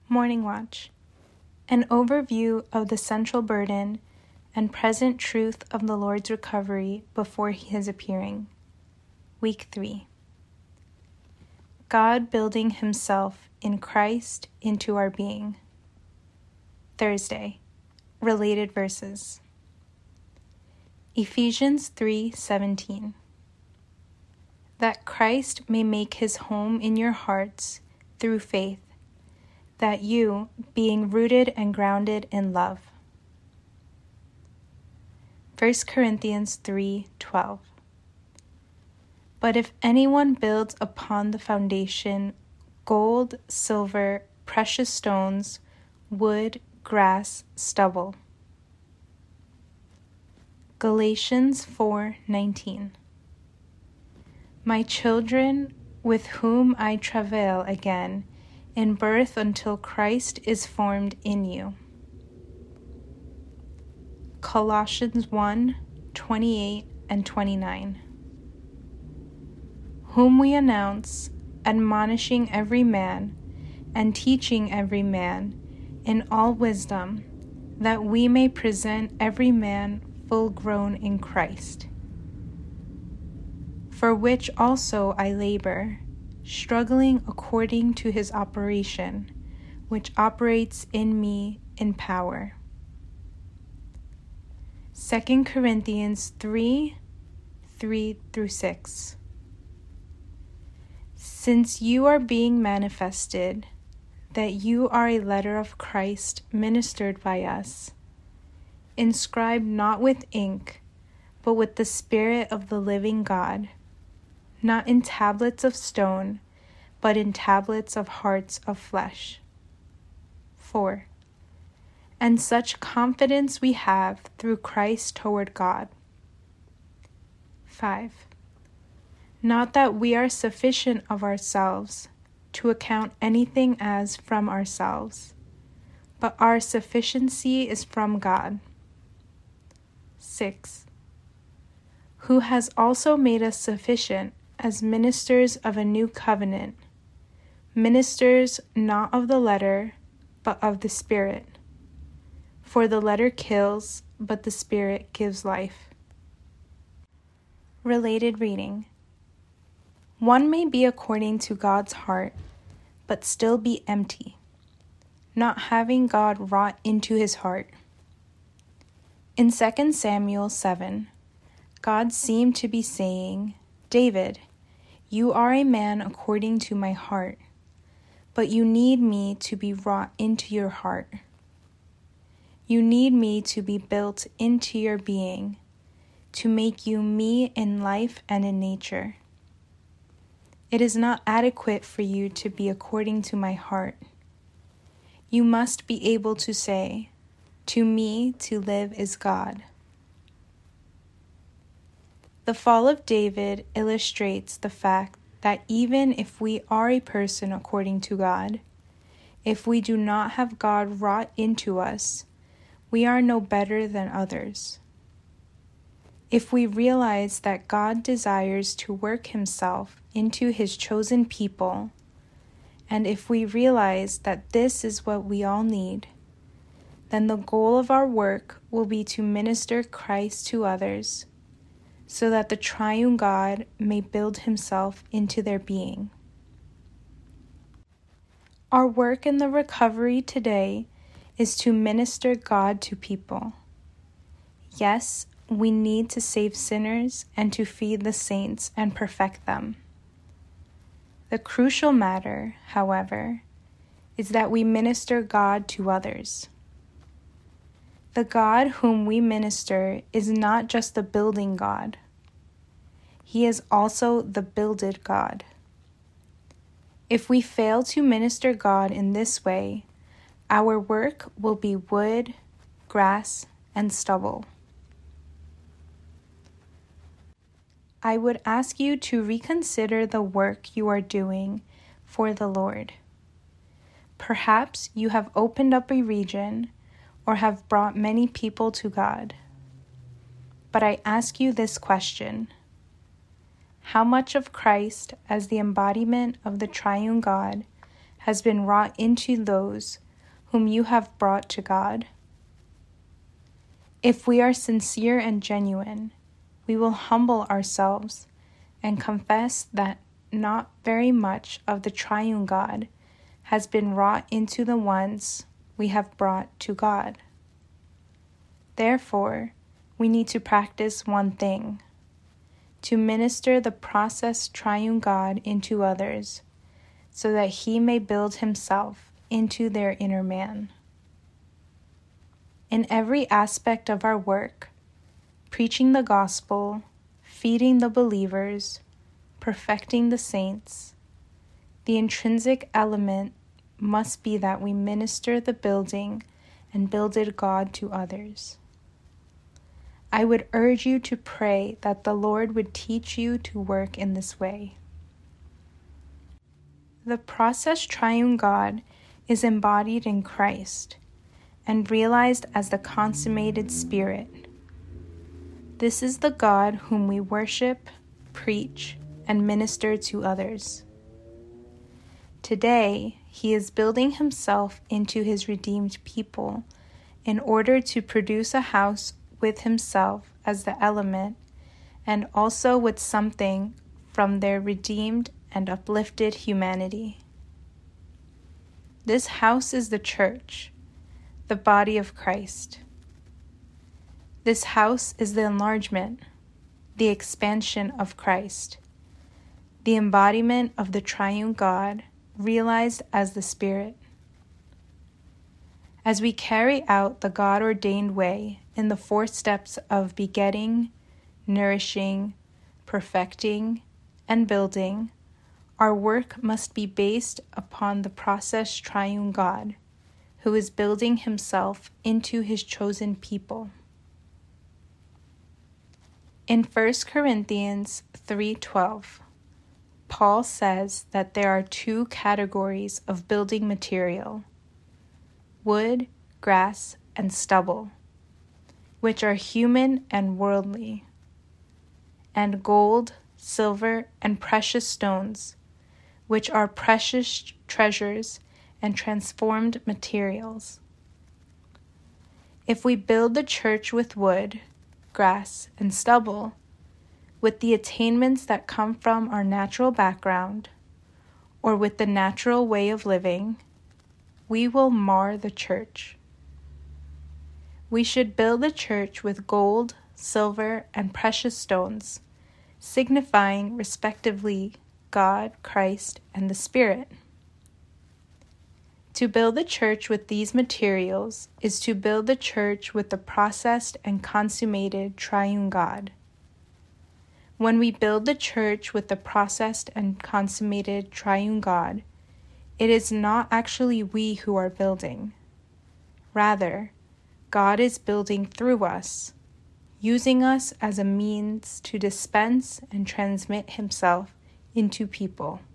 Morning Watch. An overview of the central burden and present truth of the Lord's recovery before His appearing. Week 3. God building Himself in Christ into our being. Thursday. Related verses. Ephesians 3:17. That Christ may make His home in your hearts through faith, that you, being rooted and grounded in love. 1 Corinthians 3:12. But if anyone builds upon the foundation gold, silver, precious stones, wood, grass, stubble. Galatians 4:19. My children, with whom I travail again in birth until Christ is formed in you. Colossians 1:28 and 29. Whom we announce, admonishing every man, and teaching every man in all wisdom, that we may present every man full grown in Christ. For which also I labor, struggling according to His operation, which operates in me in power. 2 Corinthians 3:3-6. Since you are being manifested, that you are a letter of Christ ministered by us, inscribed not with ink, but with the Spirit of the living God, not in tablets of stone, but in tablets of hearts of flesh. 4. And such confidence we have through Christ toward God. 5. Not that we are sufficient of ourselves to account anything as from ourselves, but our sufficiency is from God. 6. Who has also made us sufficient as ministers of a new covenant, ministers not of the letter, but of the Spirit. For the letter kills, but the Spirit gives life. Related reading. One may be according to God's heart, but still be empty, not having God wrought into his heart. In 2 Samuel 7, God seemed to be saying, David, you are a man according to my heart, but you need me to be wrought into your heart. You need me to be built into your being, to make you me in life and in nature. It is not adequate for you to be according to my heart. You must be able to say, to me to live is God. The fall of David illustrates the fact that even if we are a person according to God, if we do not have God wrought into us, we are no better than others. If we realize that God desires to work himself into his chosen people, and if we realize that this is what we all need, then the goal of our work will be to minister Christ to others, so that the triune God may build himself into their being. Our work in the recovery today is to minister God to people. Yes, we need to save sinners and to feed the saints and perfect them. The crucial matter, however, is that we minister God to others. The God whom we minister is not just the building God. He is also the builded God. If we fail to minister God in this way, our work will be wood, grass, and stubble. I would ask you to reconsider the work you are doing for the Lord. Perhaps you have opened up a region or have brought many people to God. But I ask you this question: how much of Christ as the embodiment of the triune God has been wrought into those whom you have brought to God? If we are sincere and genuine, we will humble ourselves and confess that not very much of the triune God has been wrought into the ones we have brought to God. Therefore, we need to practice one thing: to minister the processed triune God into others, so that he may build himself into their inner man. In every aspect of our work, preaching the gospel, feeding the believers, perfecting the saints, the intrinsic element must be that we minister the building and builded God to others. I would urge you to pray that the Lord would teach you to work in this way. The process triune God is embodied in Christ and realized as the consummated Spirit. This is the God whom we worship, preach, and minister to others. Today, he is building himself into his redeemed people in order to produce a house with himself as the element, and also with something from their redeemed and uplifted humanity. This house is the church, the body of Christ. This house is the enlargement, the expansion of Christ, the embodiment of the triune God realized as the Spirit. As we carry out the God-ordained way in the 4 steps of begetting, nourishing, perfecting, and building, our work must be based upon the process triune God, who is building himself into his chosen people. In 1 Corinthians 3:12, Paul says that there are 2 categories of building material: wood, grass, and stubble, which are human and worldly, and gold, silver, and precious stones, which are precious treasures and transformed materials. If we build the church with wood, grass, and stubble, with the attainments that come from our natural background, or with the natural way of living, we will mar the church. We should build the church with gold, silver, and precious stones, signifying respectively God, Christ, and the Spirit. To build the church with these materials is to build the church with the processed and consummated triune God. When we build the church with the processed and consummated triune God, it is not actually we who are building. Rather, God is building through us, using us as a means to dispense and transmit himself into people.